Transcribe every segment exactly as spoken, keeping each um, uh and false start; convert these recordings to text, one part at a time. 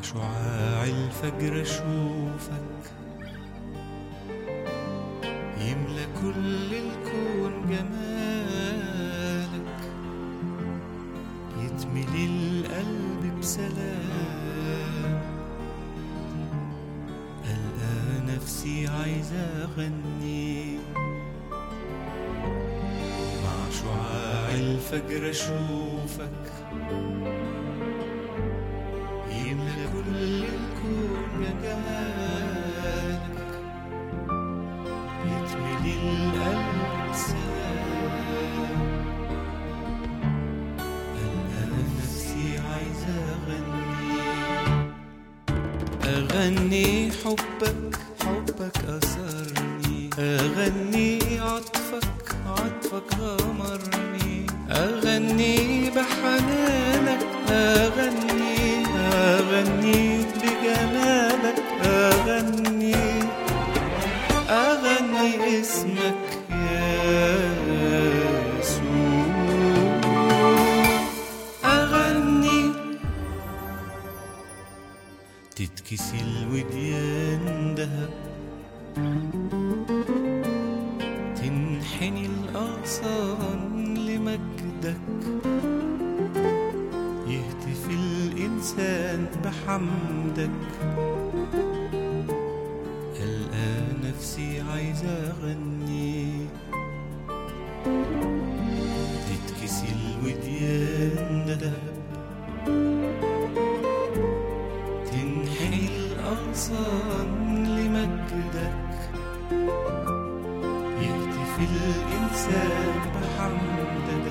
شعاع الفجر أشوفك يملى كل الكون جمالك، يتملي القلب بسلام. ألقى نفسي عايزة أغني مع شعاع الفجر أشوفك يملى كل الكون جمالك، يتملي القلب بسلام. ألقى نفسي عايزة أغني أغني حبك حبك أسرني، أغني عطفك عطفك غمرني، أغني بحنانك، أغني أغني بجمالك، أغني أغني اسمك يا يسوع، أغني تتكسي الوديان دهب، تنحني الأغصان لمجدك، يهتف الإنسان بحمدك. ألقى نفسي عايزة أغني تتكسي الوديان دهب، تنحني الأغصان لمجدك، يهتف الإنسان بحمدك.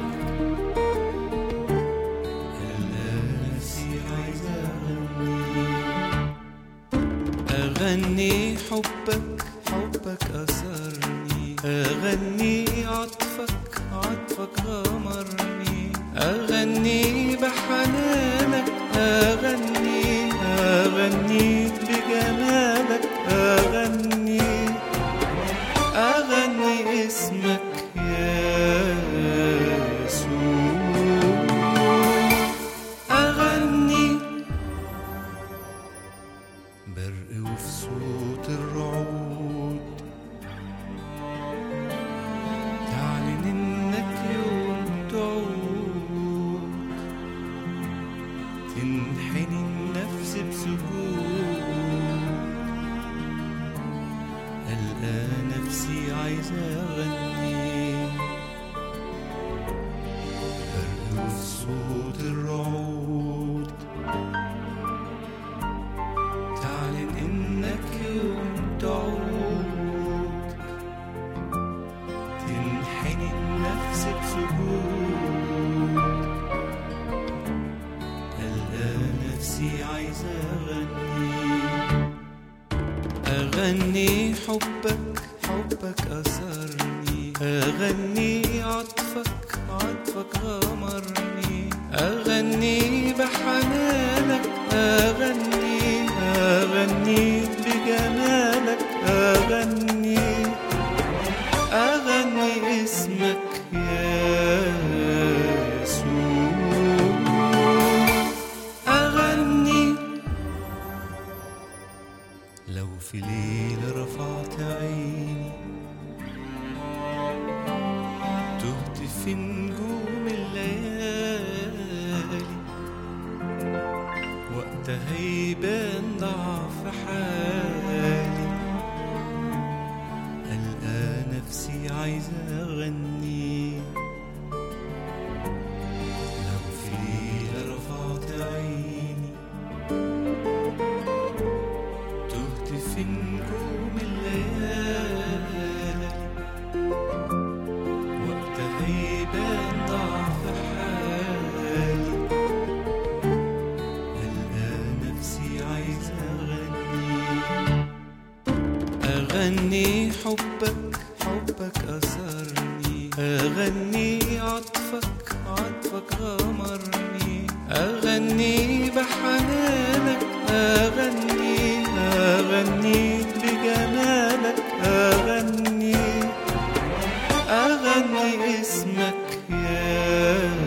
ألقى نفسي عايزة أغني أغني حبك حبك أسرني، أغني عطفك عطفك غمرني، أغني بحنانك، أغني أغني بجمالك، أغني أغني اسمك يا يسوع، أغني برق وفي صوت الرعود، تعلن إنك يوم تعود، تنحني النفس بسجود. ألقى نفسي عايزة أغني برق وفي صوت الرعود، تعلن إنك يوم تعود، تنحني النفس بسجود. ألقى نفسي عايزة أغني أغني حبك حبك أسرني، أغني عطفك عطفك غمرني، أغني بحنانك، أغني أغني بجمالك، أغني أغني اسمك يا يسوع، أغني لو في ليل رفعت عيني تهت في نجوم الليالي، وقتها يبان ضعف حالي. ألقى نفسي عايزة أغني لو في ليل رفعت عيني تهت في نجوم الليالي، وقتها يبان ضعف حالي. ألقى نفسي عايزة أغني أغني حبك حبك أسرني، أغني عطفك عطفك غمرني، أغني بحنانك، أغني أغني بجمالك، أغني أغني اسمك يا